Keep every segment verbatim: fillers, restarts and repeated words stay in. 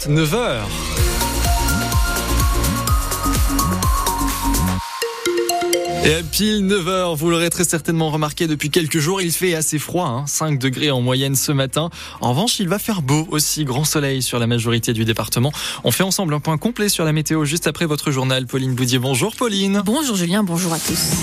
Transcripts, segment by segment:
juste neuf heures. Et à pile neuf heures, vous l'aurez très certainement remarqué depuis quelques jours, il fait assez froid, hein, cinq degrés en moyenne ce matin. En revanche, il va faire beau aussi, grand soleil sur la majorité du département. On fait ensemble un point complet sur la météo juste après votre journal. Pauline Boudier, bonjour Pauline. Bonjour Julien, bonjour à tous.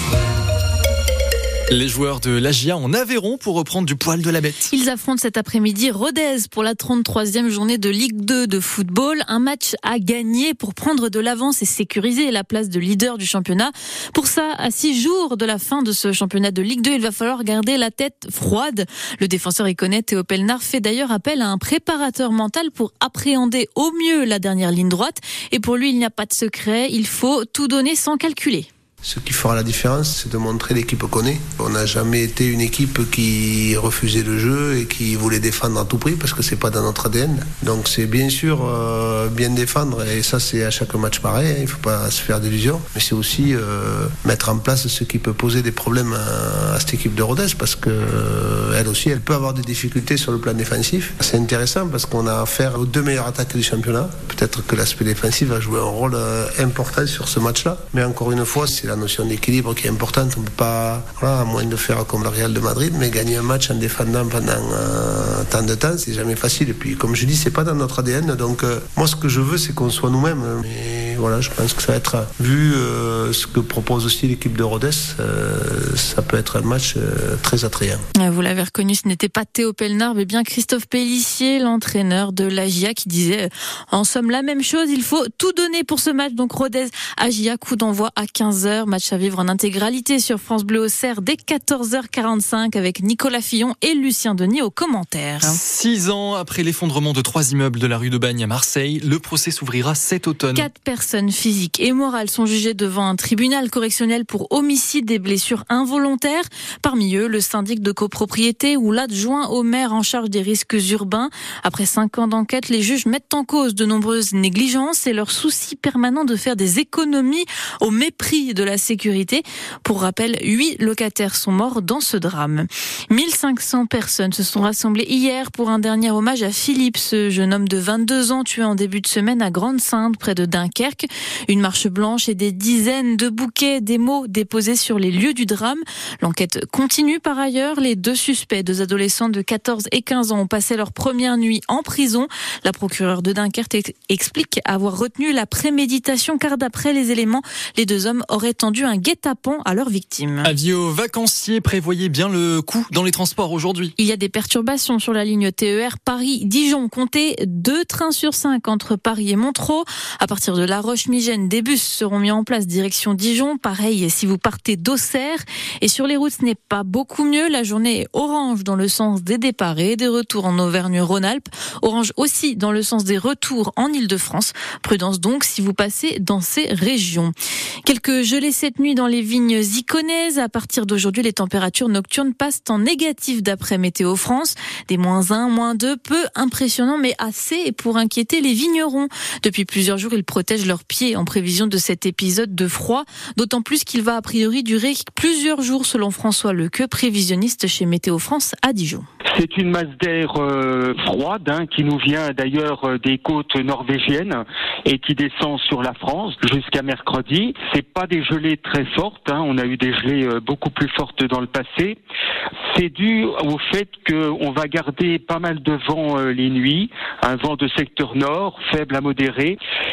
Les joueurs de l'A J A en Aveyron pour reprendre du poil de la bête. Ils affrontent cet après-midi Rodez pour la trente-troisième journée de Ligue deux de football. Un match à gagner pour prendre de l'avance et sécuriser la place de leader du championnat. Pour ça, à six jours de la fin de ce championnat de Ligue deux, il va falloir garder la tête froide. Le défenseur iconais Théo Pelnard fait d'ailleurs appel à un préparateur mental pour appréhender au mieux la dernière ligne droite. Et pour lui, il n'y a pas de secret, il faut tout donner sans calculer. Ce qui fera la différence, c'est de montrer l'équipe qu'on est. On n'a jamais été une équipe qui refusait le jeu et qui voulait défendre à tout prix parce que c'est pas dans notre A D N. Donc c'est bien sûr euh, bien défendre et ça c'est à chaque match pareil. Il ne faut pas se faire d'illusions. Mais c'est aussi euh, mettre en place ce qui peut poser des problèmes à, à cette équipe de Rodez parce que euh, elle aussi, elle peut avoir des difficultés sur le plan défensif. C'est intéressant parce qu'on a affaire aux deux meilleures attaques du championnat. Peut-être que l'aspect défensif va jouer un rôle euh, important sur ce match-là. Mais encore une fois, c'est la notion d'équilibre qui est importante. On ne peut pas, voilà, à moins de faire comme le Real de Madrid, mais gagner un match en défendant pendant euh, tant de temps, c'est jamais facile. Et puis, comme je dis, c'est pas dans notre A D N. Donc, euh, moi, ce que je veux, c'est qu'on soit nous-mêmes. Mais voilà, je pense que ça va être, vu euh, ce que propose aussi l'équipe de Rodez, euh, ça peut être un match euh, très attrayant. Vous l'avez reconnu, ce n'était pas Théo Pelnard, mais bien Christophe Pélissier, l'entraîneur de l'A J A, qui disait en somme la même chose. Il faut tout donner pour ce match. Donc, Rodez-A J A, coup d'envoi à quinze heures. Match à vivre en intégralité sur France Bleu Auxerre dès quatorze heures quarante-cinq avec Nicolas Fillon et Lucien Denis aux commentaires. Six ans après l'effondrement de trois immeubles de la rue de Bagne à Marseille, le procès s'ouvrira cet automne. Quatre personnes physiques et morales sont jugées devant un tribunal correctionnel pour homicide et blessures involontaires. Parmi eux, le syndic de copropriété ou l'adjoint au maire en charge des risques urbains. Après cinq ans d'enquête, les juges mettent en cause de nombreuses négligences et leur souci permanent de faire des économies au mépris de la sécurité. Pour rappel, huit locataires sont morts dans ce drame. mille cinq cents personnes se sont rassemblées hier pour un dernier hommage à Philippe, ce jeune homme de vingt-deux ans tué en début de semaine à Grande-Synthe, près de Dunkerque. Une marche blanche et des dizaines de bouquets, des mots déposés sur les lieux du drame. L'enquête continue par ailleurs. Les deux suspects, deux adolescents de quatorze et quinze ans, ont passé leur première nuit en prison. La procureure de Dunkerque explique avoir retenu la préméditation car d'après les éléments, les deux hommes auraient tendu un guet-apens à leurs victimes. Avis aux vacanciers, prévoyez bien le coup dans les transports aujourd'hui. Il y a des perturbations sur la ligne T E R Paris-Dijon. Comptez deux trains sur cinq entre Paris et Montereau. À partir de La Roche-Migène, des bus seront mis en place direction Dijon. Pareil si vous partez d'Auxerre. Et sur les routes, ce n'est pas beaucoup mieux. La journée est orange dans le sens des départs et des retours en Auvergne-Rhône-Alpes. Orange aussi dans le sens des retours en Île-de-France. Prudence donc si vous passez dans ces régions. Quelques gelées cette nuit dans les vignes iconaises. À partir d'aujourd'hui, les températures nocturnes passent en négatif d'après Météo France. Des moins un, moins deux, peu impressionnant mais assez pour inquiéter les vignerons. Depuis plusieurs jours, ils protègent leurs pieds en prévision de cet épisode de froid. D'autant plus qu'il va a priori durer plusieurs jours selon François Lequeux, prévisionniste chez Météo France à Dijon. C'est une masse d'air euh, froide hein, qui nous vient d'ailleurs euh, des côtes norvégiennes et qui descend sur la France jusqu'à mercredi. C'est pas des gelées très fortes, hein, on a eu des gelées euh, beaucoup plus fortes dans le passé. C'est dû au fait qu'on va garder pas mal de vent euh, les nuits, un vent de secteur nord, faible à modéré,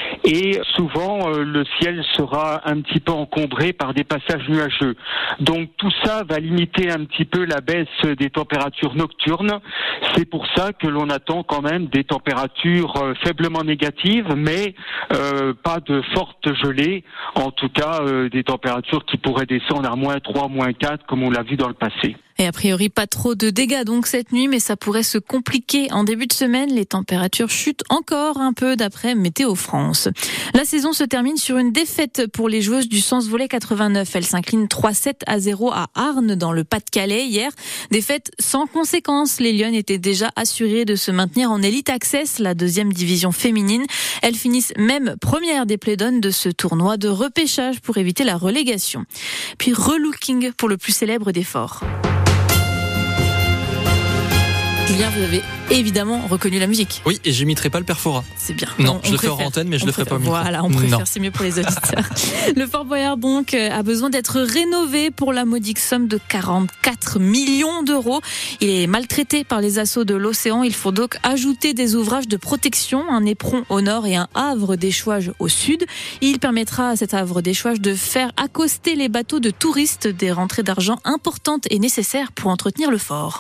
et souvent euh, le ciel sera un petit peu encombré par des passages nuageux. Donc tout ça va limiter un petit peu la baisse des températures nocturnes. C'est pour ça que l'on attend quand même des températures euh, faiblement négatives, mais euh, pas de fortes gelées, en tout cas euh, des températures qui pourraient descendre à moins trois, moins quatre, comme on l'a vu dans le passé. Et a priori, pas trop de dégâts donc cette nuit, mais ça pourrait se compliquer en début de semaine. Les températures chutent encore un peu d'après Météo France. La saison se termine sur une défaite pour les joueuses du Sens Volley quatre-vingt-neuf. Elles s'inclinent trois sept à zéro à Arnes dans le Pas-de-Calais hier. Défaite sans conséquence. Les Lyonnes étaient déjà assurées de se maintenir en Elite Access, la deuxième division féminine. Elles finissent même première des play-downs de ce tournoi de repêchage pour éviter la relégation. Puis relooking pour le plus célèbre des forts. Julien, vous avez évidemment reconnu la musique. Oui, et j'imiterai pas le Perfora. C'est bien. Non, on, je on le fais préfère. hors antenne, mais je on le ferai préfère. pas au micro. Voilà, on préfère, Non. c'est mieux pour les auditeurs. Le Fort Boyard, donc, a besoin d'être rénové pour la modique somme de quarante-quatre millions d'euros. Il est maltraité par les assauts de l'océan. Il faut donc ajouter des ouvrages de protection, un éperon au nord et un havre d'échouage au sud. Il permettra à cet havre d'échouage de faire accoster les bateaux de touristes, des rentrées d'argent importantes et nécessaires pour entretenir le fort.